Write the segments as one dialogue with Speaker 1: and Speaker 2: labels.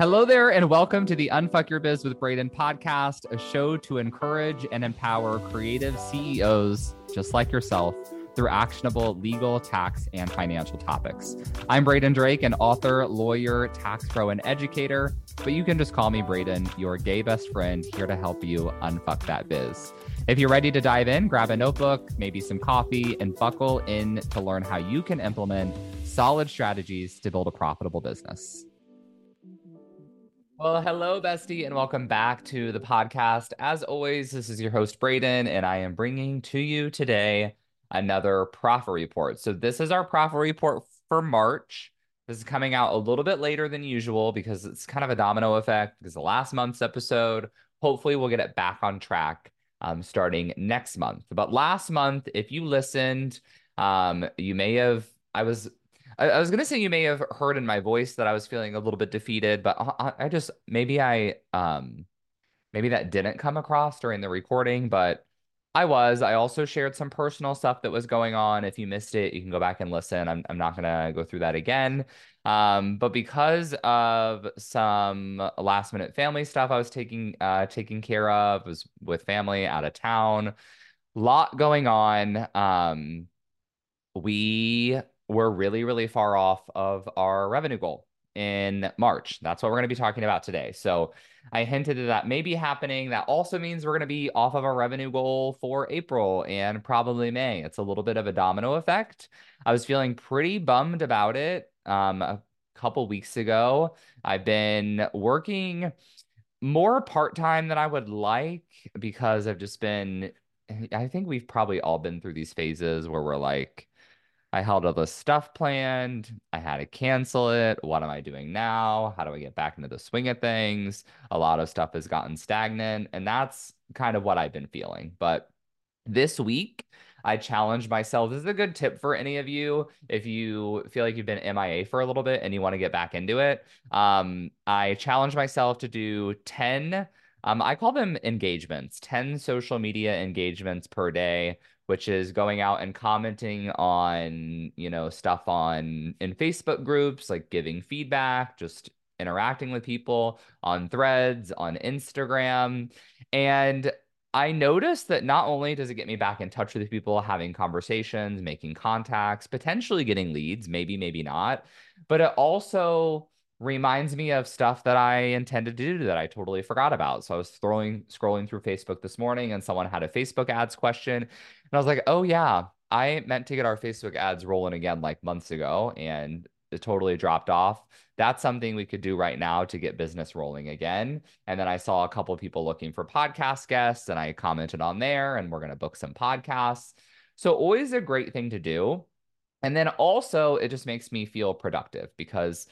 Speaker 1: Hello there, and welcome to the Unfuck Your Biz with Braden podcast, a show to encourage and empower creative CEOs just like yourself through actionable legal, tax, and financial topics. I'm Braden Drake, an author, lawyer, tax pro, and educator, but you can just call me Braden, your gay best friend, here to help you unfuck that biz. If you're ready to dive in, grab a notebook, maybe some coffee, and buckle in to learn how you can implement solid strategies to build a profitable business. Well, hello, bestie, and welcome back to the podcast. As always, this is your host, Braden, and I am bringing to you today another profit report. So this is our profit report for March. This is coming out a little bit later than usual because it's kind of a domino effect because the last month's episode, hopefully we'll get it back on track starting next month. But last month, if you listened, you may have, I was going to say you may have heard in my voice that I was feeling a little bit defeated, but I just maybe that didn't come across during the recording, but I was. I also shared some personal stuff that was going on. If you missed it, you can go back and listen. I'm not going to go through that again. But because of some last minute family stuff I was taking care of, was with family out of town, lot going on. We were really, really far off of our revenue goal in March. That's what we're going to be talking about today. So I hinted at that may be happening. That also means we're going to be off of our revenue goal for April and probably May. It's a little bit of a domino effect. I was feeling pretty bummed about it a couple weeks ago. I've been working more part-time than I would like because I've just been, I think we've probably all been through these phases where we're like, I held all this stuff planned. I had to cancel it. What am I doing now? How do I get back into the swing of things? A lot of stuff has gotten stagnant, and that's kind of what I've been feeling. But this week, I challenged myself. This is a good tip for any of you if you feel like you've been MIA for a little bit and you want to get back into it. I challenged myself to do 10, I call them engagements, 10 social media engagements per day, which is going out and commenting on, stuff in Facebook groups, like giving feedback, just interacting with people on Threads, on Instagram. And I noticed that not only does it get me back in touch with people, having conversations, making contacts, potentially getting leads, maybe not, but it also reminds me of stuff that I intended to do that I totally forgot about. So I was scrolling through Facebook this morning and someone had a Facebook ads question. And I was like, oh yeah, I meant to get our Facebook ads rolling again like months ago and it totally dropped off. That's something we could do right now to get business rolling again. And then I saw a couple of people looking for podcast guests and I commented on there and we're going to book some podcasts. So always a great thing to do. And then also it just makes me feel productive because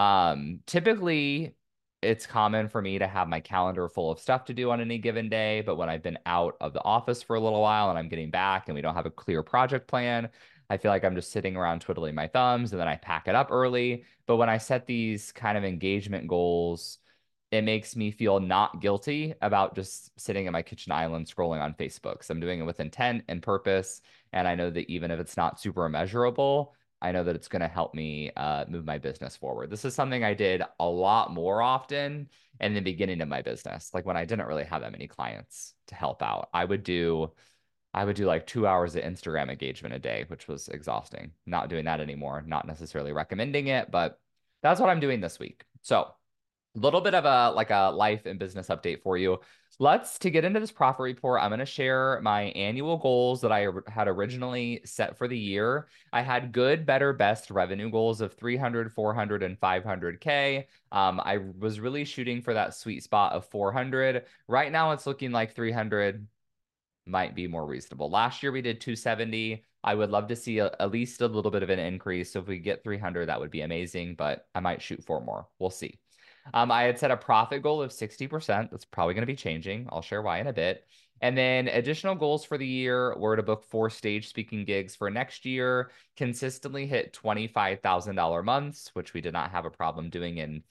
Speaker 1: typically it's common for me to have my calendar full of stuff to do on any given day. But when I've been out of the office for a little while and I'm getting back and we don't have a clear project plan, I feel like I'm just sitting around twiddling my thumbs and then I pack it up early. But when I set these kind of engagement goals, it makes me feel not guilty about just sitting at my kitchen island scrolling on Facebook. So I'm doing it with intent and purpose. And I know that even if it's not super measurable, I know that it's going to help me move my business forward. This is something I did a lot more often in the beginning of my business, like when I didn't really have that many clients to help out. I would do like 2 hours of Instagram engagement a day, which was exhausting. Not doing that anymore, not necessarily recommending it, but that's what I'm doing this week. So a little bit of a life and business update for you. To get into this profit report, I'm going to share my annual goals that I had originally set for the year. I had good, better, best revenue goals of 300, 400, and 500K. I was really shooting for that sweet spot of 400. Right now, it's looking like 300 might be more reasonable. Last year, we did 270. I would love to see at least a little bit of an increase. So if we get 300, that would be amazing, but I might shoot for more. We'll see. I had set a profit goal of 60%. That's probably going to be changing. I'll share why in a bit. And then additional goals for the year were to book 4 stage speaking gigs for next year, consistently hit $25,000 months, which we did not have a problem doing in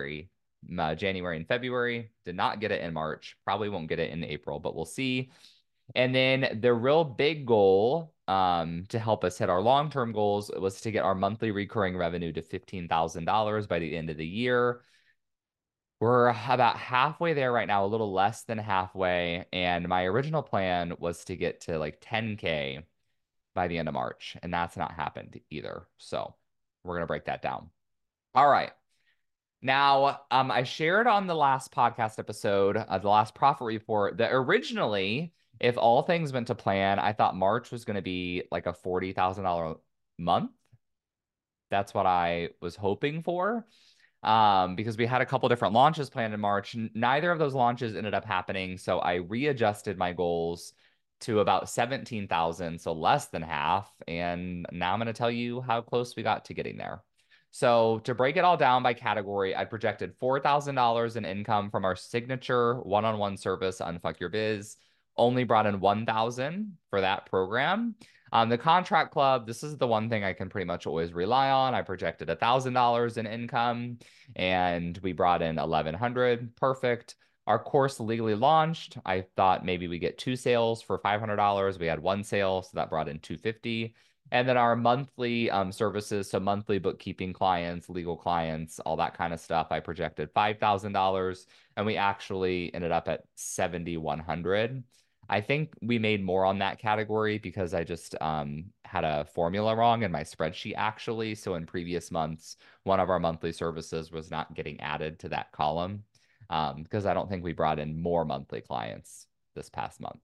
Speaker 1: January and February. Did not get it in March. Probably won't get it in April, but we'll see. And then the real big goal to help us hit our long-term goals was to get our monthly recurring revenue to $15,000 by the end of the year. We're about halfway there right now, a little less than halfway. And my original plan was to get to like 10K by the end of March, and that's not happened either. So we're going to break that down. All right. Now, I shared on the last podcast episode, the last profit report, that originally, if all things went to plan, I thought March was going to be like a $40,000 month. That's what I was hoping for. Because we had a couple different launches planned in March. Neither of those launches ended up happening. So I readjusted my goals to about 17,000, so less than half. And now I'm going to tell you how close we got to getting there. So to break it all down by category, I projected $4,000 in income from our signature one-on-one service, Unfuck Your Biz. Only brought in 1,000 for that program. The contract club, this is the one thing I can pretty much always rely on. I projected $1,000 in income and we brought in 1,100. Perfect. Our course legally launched. I thought maybe we get 2 sales for $500. We had 1 sale, so that brought in 250. And then our monthly services, so monthly bookkeeping clients, legal clients, all that kind of stuff, I projected $5,000, and we actually ended up at 7,100. I think we made more on that category because I just had a formula wrong in my spreadsheet actually. So in previous months, one of our monthly services was not getting added to that column because I don't think we brought in more monthly clients this past month.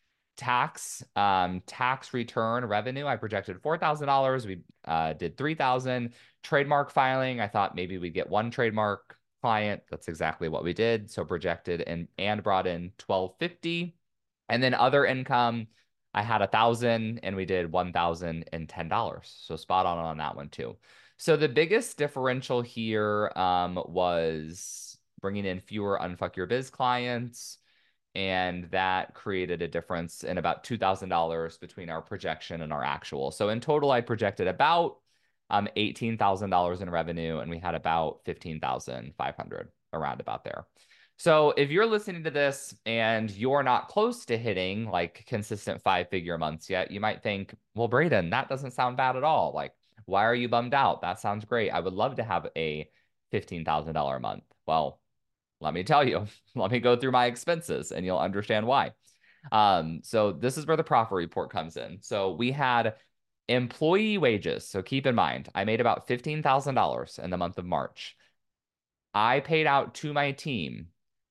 Speaker 1: Tax return revenue, I projected $4,000. We did 3,000. Trademark filing, I thought maybe we'd get 1 trademark client. That's exactly what we did. So projected and brought in 1,250. And then other income, I had 1,000 and we did $1,010. So spot on that one too. So the biggest differential here was bringing in fewer Unfuck Your Biz clients, and that created a difference in about $2,000 between our projection and our actual. So in total, I projected about $18,000 in revenue, and we had about 15,500 around about there. So if you're listening to this and you're not close to hitting like consistent 5-figure months yet, you might think, well, Braden, that doesn't sound bad at all. Like, why are you bummed out? That sounds great. I would love to have a $15,000 month. Well, let me tell you, let me go through my expenses and you'll understand why. So this is where the profit report comes in. So we had employee wages. So keep in mind, I made about $15,000 in the month of March. I paid out to my team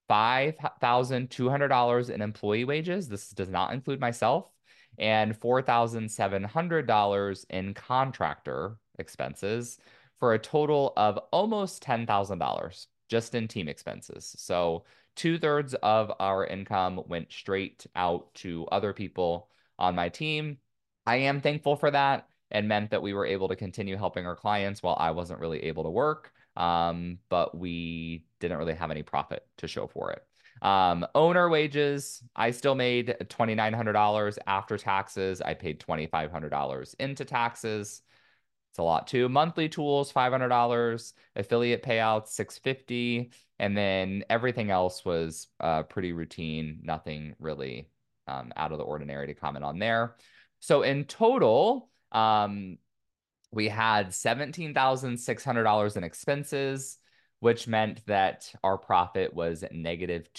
Speaker 1: $5,200 in employee wages. This does not include myself, and $4,700 in contractor expenses for a total of almost $10,000 just in team expenses. So 2/3 of our income went straight out to other people on my team. I am thankful for that and meant that we were able to continue helping our clients while I wasn't really able to work. But we didn't really have any profit to show for it. Owner wages, I still made $2,900 after taxes. I paid $2,500 into taxes. It's a lot too. Monthly tools, $500. Affiliate payouts, $650. And then everything else was pretty routine. Nothing really out of the ordinary to comment on there. So in total, we had $17,600 in expenses, which meant that our profit was negative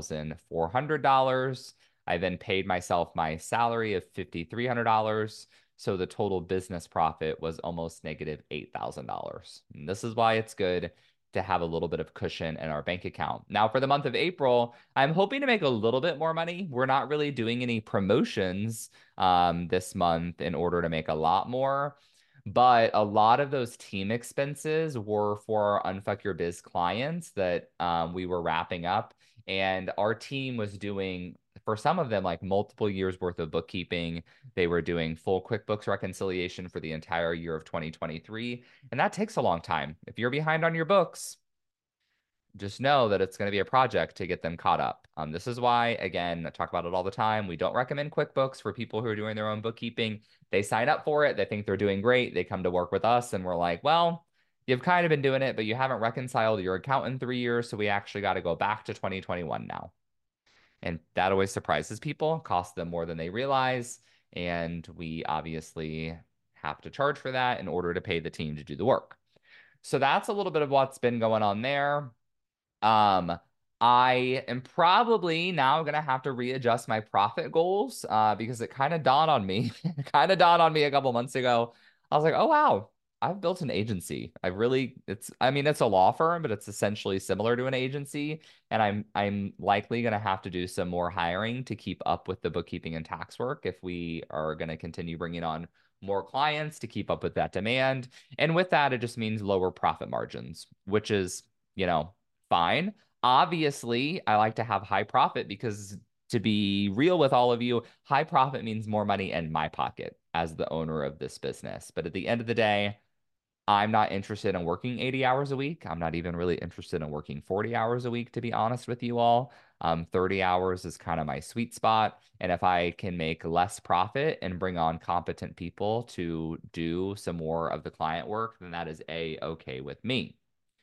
Speaker 1: $2,400. I then paid myself my salary of $5,300. So the total business profit was almost negative $8,000. And this is why it's good to have a little bit of cushion in our bank account. Now, for the month of April, I'm hoping to make a little bit more money. We're not really doing any promotions this month in order to make a lot more. But a lot of those team expenses were for our Unfuck Your Biz clients that we were wrapping up. And our team was doing, for some of them, like multiple years worth of bookkeeping. They were doing full QuickBooks reconciliation for the entire year of 2023. And that takes a long time. If you're behind on your books, just know that it's going to be a project to get them caught up. This is why, again, I talk about it all the time. We don't recommend QuickBooks for people who are doing their own bookkeeping. They sign up for it. They think they're doing great. They come to work with us and we're like, well, you've kind of been doing it, but you haven't reconciled your account in 3 years. So we actually got to go back to 2021 now. And that always surprises people, costs them more than they realize. And we obviously have to charge for that in order to pay the team to do the work. So that's a little bit of what's been going on there. Um, I am probably now gonna have to readjust my profit goals because it kind of dawned on me, kind of dawned on me a couple months ago. I was like, oh wow, I've built an agency. I mean, it's a law firm, but it's essentially similar to an agency, and I'm likely gonna have to do some more hiring to keep up with the bookkeeping and tax work if we are gonna continue bringing on more clients to keep up with that demand. And with that, it just means lower profit margins, which is, fine. Obviously, I like to have high profit because, to be real with all of you, high profit means more money in my pocket as the owner of this business. But at the end of the day, I'm not interested in working 80 hours a week. I'm not even really interested in working 40 hours a week, to be honest with you all. 30 hours is kind of my sweet spot. And if I can make less profit and bring on competent people to do some more of the client work, then that is A-okay with me.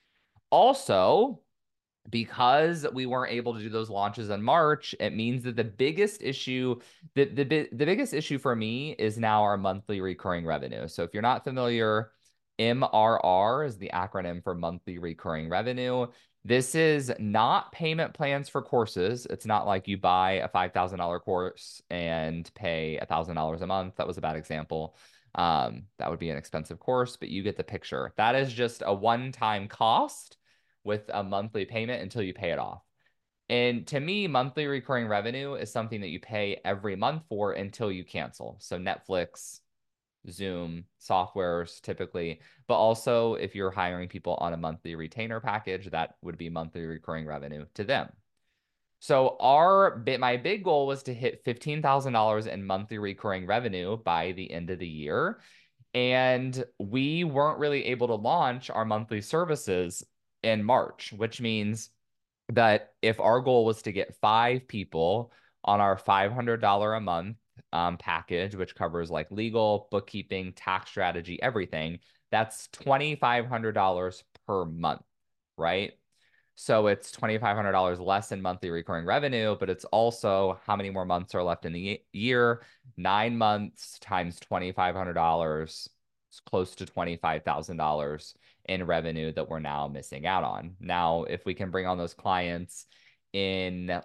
Speaker 1: Also, because we weren't able to do those launches in March, it means that the biggest issue, the biggest issue for me is now our monthly recurring revenue. So if you're not familiar, MRR is the acronym for monthly recurring revenue. This is not payment plans for courses. It's not like you buy a $5,000 course and pay $1,000 a month. That was a bad example. That would be an expensive course, but you get the picture. That is just a one-time cost with a monthly payment until you pay it off. And to me, monthly recurring revenue is something that you pay every month for until you cancel. So Netflix, Zoom, softwares typically, but also if you're hiring people on a monthly retainer package, that would be monthly recurring revenue to them. So my big goal was to hit $15,000 in monthly recurring revenue by the end of the year. And we weren't really able to launch our monthly services in March, which means that if our goal was to get 5 people on our $500 a month package, which covers like legal, bookkeeping, tax strategy, everything, that's $2,500 per month, right? So it's $2,500 less in monthly recurring revenue, but it's also how many more months are left in the year? 9 months times $2,500. It's close to $25,000 in revenue that we're now missing out on. Now, if we can bring on those clients in,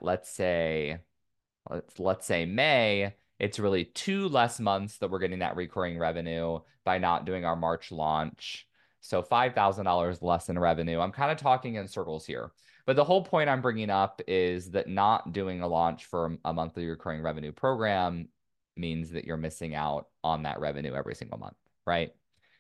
Speaker 1: let's say May, it's really 2 less months that we're getting that recurring revenue by not doing our March launch. So $5,000 less in revenue. I'm kind of talking in circles here. But the whole point I'm bringing up is that not doing a launch for a monthly recurring revenue program means that you're missing out on that revenue every single month, right?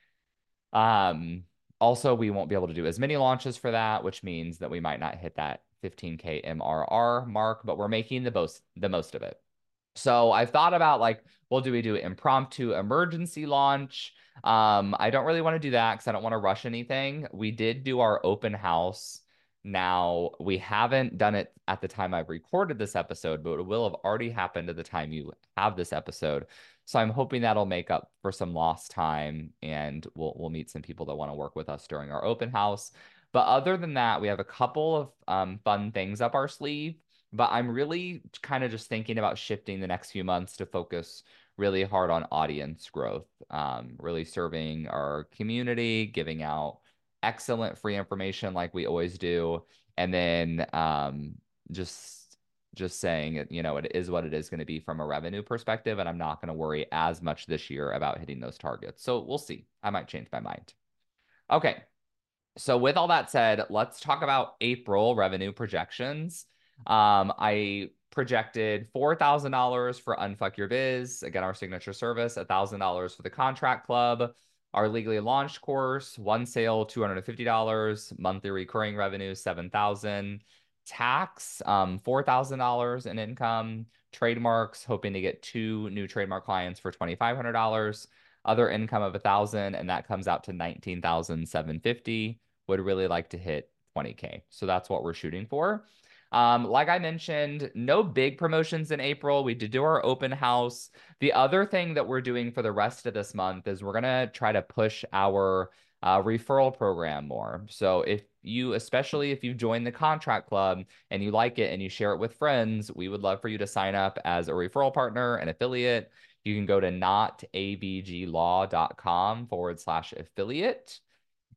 Speaker 1: Um, Also, we won't be able to do as many launches for that, which means that we might not hit that 15K MRR mark, but we're making the most of it. So I've thought about like, well, do we do impromptu emergency launch? I don't really want to do that because I don't want to rush anything. We did do our open house. Now, we haven't done it at the time I've recorded this episode, but it will have already happened at the time you have this episode. So I'm hoping that'll make up for some lost time and we'll meet some people that want to work with us during our open house. But other than that, we have a couple of fun things up our sleeve. But I'm really kind of just thinking about shifting the next few months to focus really hard on audience growth, really serving our community, giving out excellent free information like we always do, and then just saying it, it is what it is going to be from a revenue perspective, and I'm not going to worry as much this year about hitting those targets. So we'll see. I might change my mind. Okay. So with all that said, let's talk about April revenue projections. I projected $4,000 for Unfuck Your Biz, again, our signature service, $1,000 for the contract club, our legally launched course, one sale, $250, monthly recurring revenue, $7,000, tax, $4,000 in income, trademarks, hoping to get 2 new trademark clients for $2,500, other income of $1,000, and that comes out to $19,750. Would really like to hit 20K. So that's what we're shooting for. Like I mentioned, no big promotions in April. We did do our open house. The other thing that we're doing for the rest of this month is we're going to try to push our referral program more. So especially if you join the contract club and you like it and you share it with friends, we would love for you to sign up as a referral partner, an affiliate. You can go to notabglaw.com/affiliate.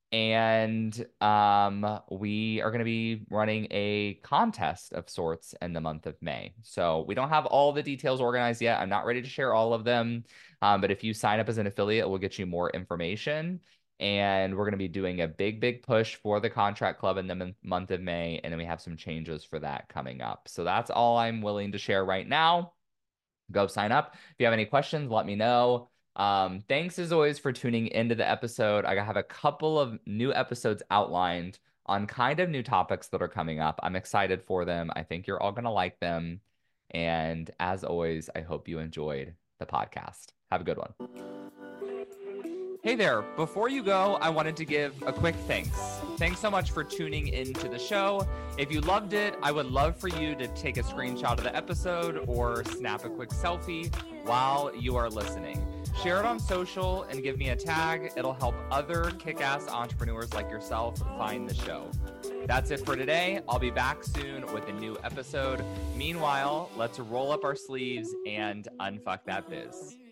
Speaker 1: And we are going to be running a contest of sorts in the month of May. So we don't have all the details organized yet. I'm not ready to share all of them. But if you sign up as an affiliate, we'll get you more information. And we're going to be doing a big push for the contract club in the month of May. And then we have some changes for that coming up. So that's all I'm willing to share right now. Go sign up. If you have any questions, let me know. Thanks as always for tuning into the episode. I have a couple of new episodes outlined on kind of new topics that are coming up. I'm excited for them. I think you're all going to like them. And as always, I hope you enjoyed the podcast. Have a good one. Hey there, before you go, I wanted to give a quick thanks. Thanks so much for tuning into the show. If you loved it, I would love for you to take a screenshot of the episode or snap a quick selfie while you are listening. Share it on social and give me a tag. It'll help other kick-ass entrepreneurs like yourself find the show. That's it for today. I'll be back soon with a new episode. Meanwhile, let's roll up our sleeves and unfuck that biz.